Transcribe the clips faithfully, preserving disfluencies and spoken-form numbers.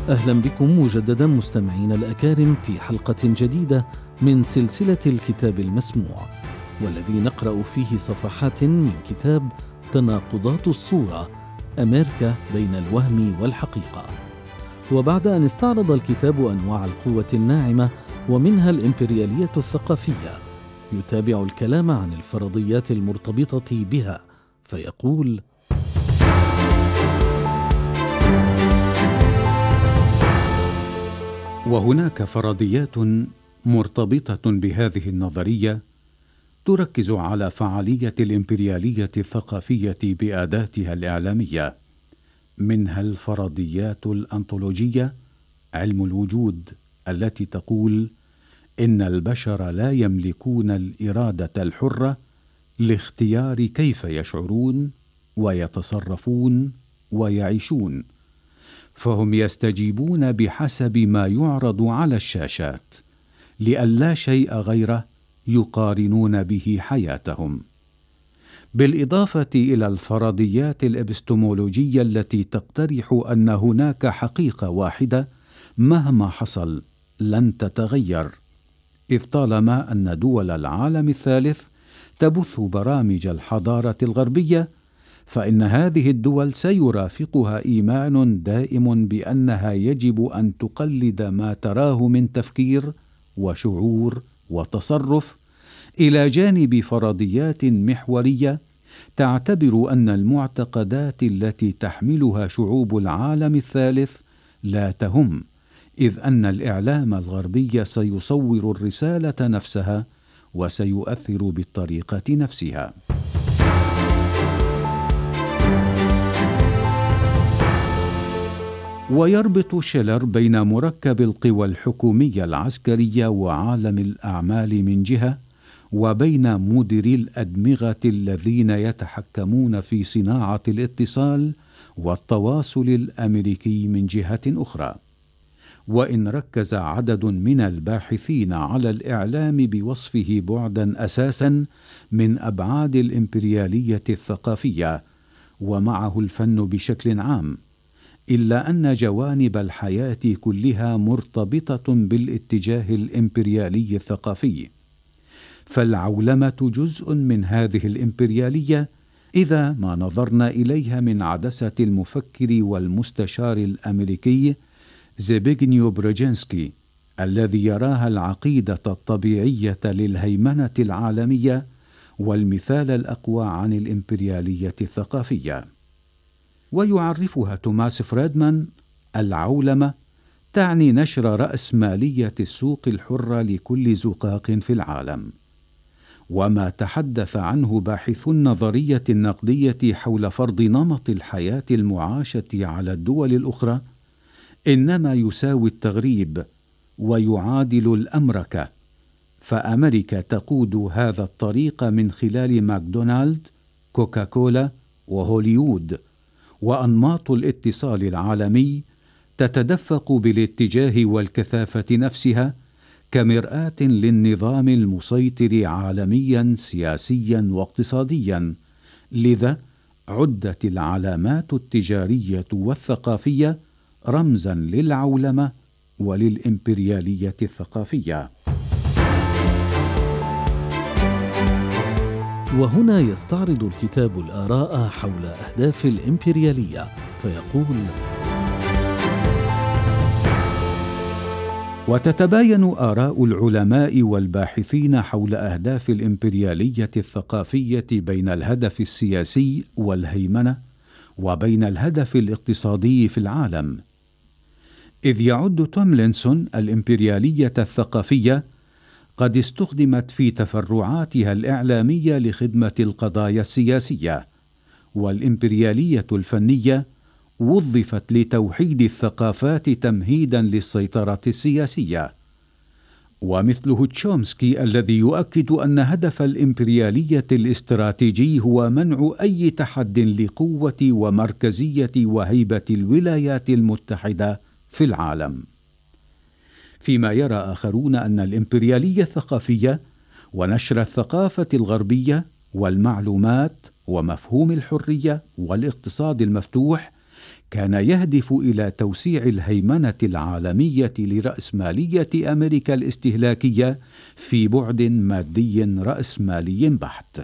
أهلا بكم مجددا مستمعين الأكارم في حلقة جديدة من سلسلة الكتاب المسموع، والذي نقرأ فيه صفحات من كتاب تناقضات الصورة، أمريكا بين الوهم والحقيقة. وبعد أن استعرض الكتاب أنواع القوة الناعمة ومنها الإمبريالية الثقافية، يتابع الكلام عن الفرضيات المرتبطة بها، فيقول: وهناك فرضيات مرتبطة بهذه النظرية تركز على فعالية الإمبريالية الثقافية بأداتها الإعلامية، منها الفرضيات الأنطولوجية علم الوجود التي تقول إن البشر لا يملكون الإرادة الحرة لاختيار كيف يشعرون ويتصرفون ويعيشون، فهم يستجيبون بحسب ما يعرض على الشاشات، لأن لا شيء غيره يقارنون به حياتهم. بالإضافة إلى الفرضيات الإبستمولوجية التي تقترح أن هناك حقيقة واحدة مهما حصل لن تتغير، إذ طالما أن دول العالم الثالث تبث برامج الحضارة الغربية، فإن هذه الدول سيرافقها إيمان دائم بأنها يجب أن تقلد ما تراه من تفكير وشعور وتصرف، إلى جانب فرضيات محورية تعتبر أن المعتقدات التي تحملها شعوب العالم الثالث لا تهم، إذ أن الإعلام الغربي سيصور الرسالة نفسها وسيؤثر بالطريقة نفسها. ويربط شيلر بين مركب القوى الحكومية العسكرية وعالم الأعمال من جهة، وبين مديري الأدمغة الذين يتحكمون في صناعة الاتصال والتواصل الأمريكي من جهة أخرى. وإن ركز عدد من الباحثين على الإعلام بوصفه بعدا أساسا من أبعاد الإمبريالية الثقافية ومعه الفن بشكل عام، إلا أن جوانب الحياة كلها مرتبطة بالاتجاه الإمبريالي الثقافي، فالعولمة جزء من هذه الإمبريالية إذا ما نظرنا إليها من عدسة المفكر والمستشار الأمريكي زبيغنيو برجينسكي، الذي يراها العقيدة الطبيعية للهيمنة العالمية والمثال الأقوى عن الإمبريالية الثقافية. ويعرفها توماس فريدمان: العولمة تعني نشر رأسمالية السوق الحرة لكل زقاق في العالم. وما تحدث عنه باحثو النظرية النقدية حول فرض نمط الحياة المعاشة على الدول الأخرى إنما يساوي التغريب ويعادل الأمركة، فأمريكا تقود هذا الطريق من خلال ماكدونالد، كوكاكولا، وهوليوود، وأنماط الاتصال العالمي تتدفق بالاتجاه والكثافة نفسها كمرآة للنظام المسيطر عالميا سياسيا واقتصاديا. لذا عدت العلامات التجارية والثقافية رمزا للعولمة وللإمبريالية الثقافية. وهنا يستعرض الكتاب الآراء حول أهداف الإمبريالية، فيقول: وتتباين آراء العلماء والباحثين حول أهداف الإمبريالية الثقافية بين الهدف السياسي والهيمنة وبين الهدف الاقتصادي في العالم، إذ يعد توملينسون الإمبريالية الثقافية قد استخدمت في تفرعاتها الإعلامية لخدمة القضايا السياسية، والإمبريالية الفنية وظفت لتوحيد الثقافات تمهيدا للسيطرة السياسية. ومثله تشومسكي الذي يؤكد أن هدف الإمبريالية الاستراتيجي هو منع أي تحد لقوة ومركزية وهيبة الولايات المتحدة في العالم. فيما يرى آخرون أن الإمبريالية الثقافية ونشر الثقافة الغربية والمعلومات ومفهوم الحرية والاقتصاد المفتوح كان يهدف إلى توسيع الهيمنة العالمية لرأسمالية أمريكا الاستهلاكية في بعد مادي رأسمالي بحت.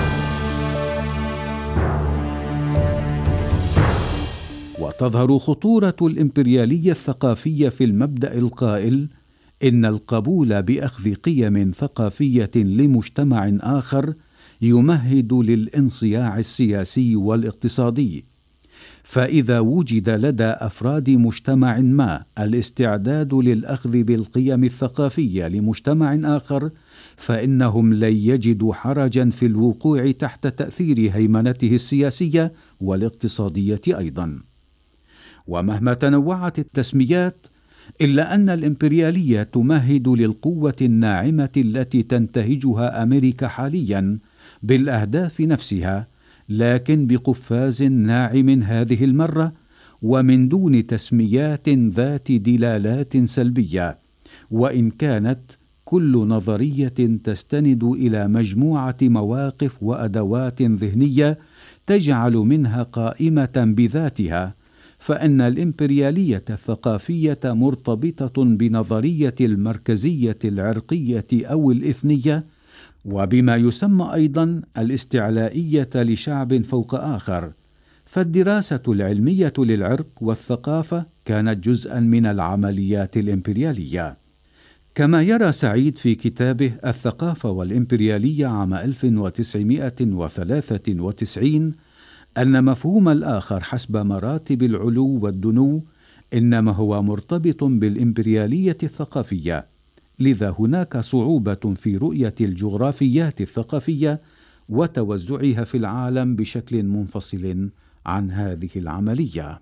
وتظهر خطورة الإمبريالية الثقافية في المبدأ القائل إن القبول بأخذ قيم ثقافية لمجتمع آخر يمهد للانصياع السياسي والاقتصادي، فإذا وجد لدى أفراد مجتمع ما الاستعداد للأخذ بالقيم الثقافية لمجتمع آخر، فإنهم لن يجدوا حرجا في الوقوع تحت تأثير هيمنته السياسية والاقتصادية أيضا. ومهما تنوعت التسميات، إلا أن الإمبريالية تمهد للقوة الناعمة التي تنتهجها أمريكا حاليا بالأهداف نفسها، لكن بقفاز ناعم هذه المرة، ومن دون تسميات ذات دلالات سلبية، وإن كانت كل نظرية تستند إلى مجموعة مواقف وأدوات ذهنية تجعل منها قائمة بذاتها، فإن الإمبريالية الثقافية مرتبطة بنظرية المركزية العرقية أو الإثنية، وبما يسمى أيضا الاستعلائية لشعب فوق آخر. فالدراسة العلمية للعرق والثقافة كانت جزءا من العمليات الإمبريالية. كما يرى سعيد في كتابه الثقافة والإمبريالية عام ألف وتسعمائة وثلاثة وتسعين أن مفهوم الآخر حسب مراتب العلو والدنو إنما هو مرتبط بالإمبريالية الثقافية، لذا هناك صعوبة في رؤية الجغرافيات الثقافية وتوزعها في العالم بشكل منفصل عن هذه العملية.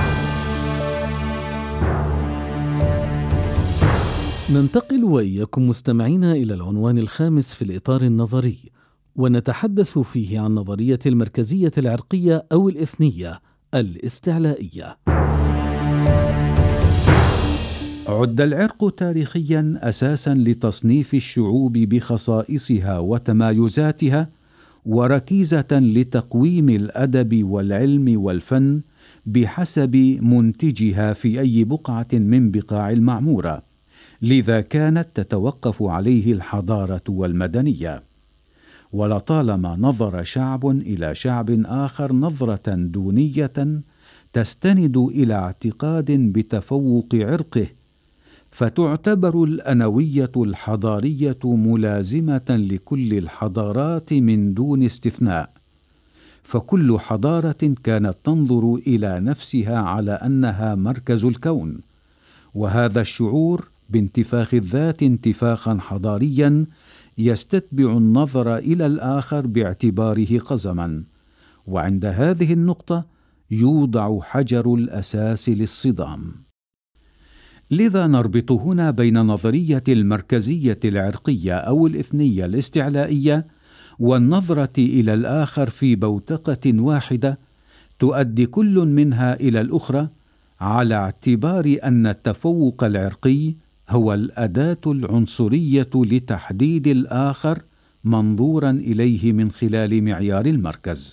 ننتقل وإياكم مستمعينا إلى العنوان الخامس في الإطار النظري، ونتحدث فيه عن نظرية المركزية العرقية أو الإثنية الاستعلائية. عد العرق تاريخيا أساسا لتصنيف الشعوب بخصائصها وتمايزاتها، وركيزة لتقويم الأدب والعلم والفن بحسب منتجها في أي بقعة من بقاع المعمورة، لذا كانت تتوقف عليه الحضارة والمدنية. ولطالما نظر شعب إلى شعب آخر نظرة دونية تستند إلى اعتقاد بتفوق عرقه، فتعتبر الأنوية الحضارية ملازمة لكل الحضارات من دون استثناء، فكل حضارة كانت تنظر إلى نفسها على أنها مركز الكون، وهذا الشعور بانتفاخ الذات انتفاخا حضاريا يستتبع النظر إلى الآخر باعتباره قزما، وعند هذه النقطة يوضع حجر الأساس للصدام. لذا نربط هنا بين نظرية المركزية العرقية أو الإثنية الاستعلائية والنظرة إلى الآخر في بوتقة واحدة تؤدي كل منها إلى الأخرى، على اعتبار أن التفوق العرقي هو الأداة العنصرية لتحديد الآخر منظورا إليه من خلال معيار المركز.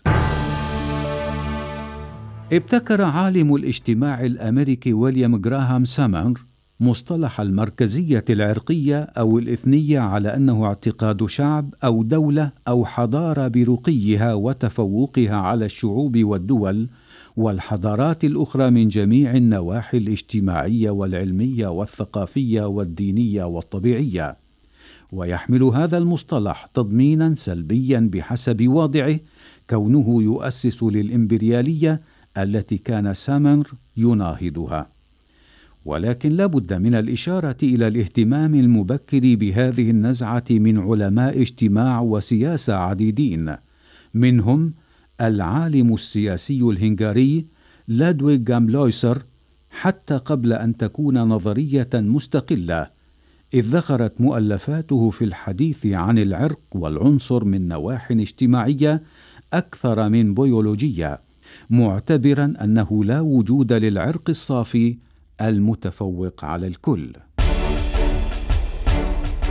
ابتكر عالم الاجتماع الأمريكي ويليام جراهام سامر مصطلح المركزية العرقية أو الإثنية على أنه اعتقاد شعب أو دولة أو حضارة برقيها وتفوقها على الشعوب والدول والحضارات الأخرى من جميع النواحي الاجتماعية والعلمية والثقافية والدينية والطبيعية، ويحمل هذا المصطلح تضمينا سلبيا بحسب واضعه، كونه يؤسس للإمبريالية التي كان سامر يناهضها. ولكن لا بد من الإشارة إلى الاهتمام المبكر بهذه النزعة من علماء اجتماع وسياسة عديدين، منهم العالم السياسي الهنغاري لادويغ جاملويسر، حتى قبل أن تكون نظرية مستقلة، إذ ذكرت مؤلفاته في الحديث عن العرق والعنصر من نواحي اجتماعية أكثر من بيولوجية، معتبرا أنه لا وجود للعرق الصافي المتفوق على الكل.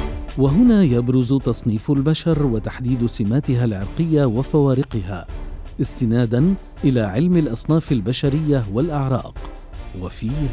وهنا يبرز تصنيف البشر وتحديد سماتها العرقية وفوارقها، استنادا إلى علم الأصناف البشرية والأعراق. وفيه: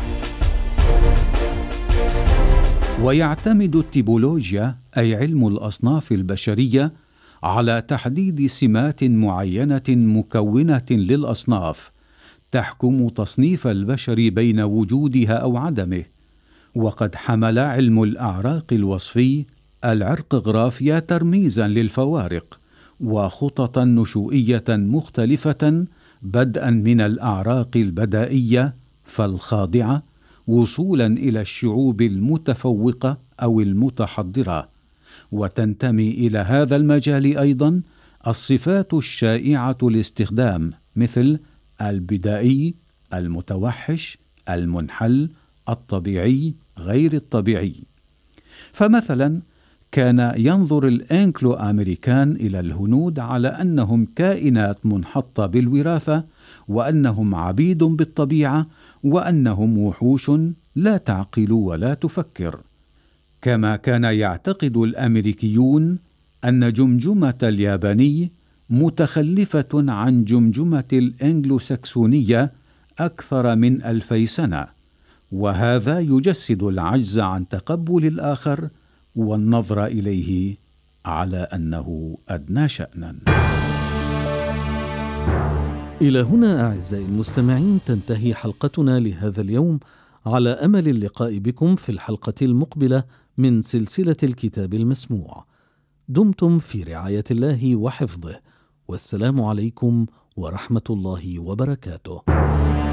ويعتمد التيبولوجيا أي علم الأصناف البشرية على تحديد سمات معينة مكونة للأصناف تحكم تصنيف البشر بين وجودها أو عدمه. وقد حمل علم الأعراق الوصفي العرقغرافيا ترميزا للفوارق وخططا نشوئية مختلفة، بدءا من الأعراق البدائية فالخاضعة وصولا إلى الشعوب المتفوقة أو المتحضرة. وتنتمي إلى هذا المجال أيضا الصفات الشائعة الاستخدام مثل البدائي، المتوحش، المنحل، الطبيعي، غير الطبيعي. فمثلا كان ينظر الأنكلو أمريكان إلى الهنود على أنهم كائنات منحطة بالوراثة، وأنهم عبيد بالطبيعة، وأنهم وحوش لا تعقل ولا تفكر. كما كان يعتقد الأمريكيون أن جمجمة الياباني متخلفة عن جمجمة الأنجلوساكسونية أكثر من ألفي سنة، وهذا يجسد العجز عن تقبل الآخر والنظر إليه على أنه أدنى شأنا. إلى هنا أعزائي المستمعين تنتهي حلقتنا لهذا اليوم، على أمل اللقاء بكم في الحلقة المقبلة من سلسلة الكتاب المسموع. دمتم في رعاية الله وحفظه، والسلام عليكم ورحمة الله وبركاته.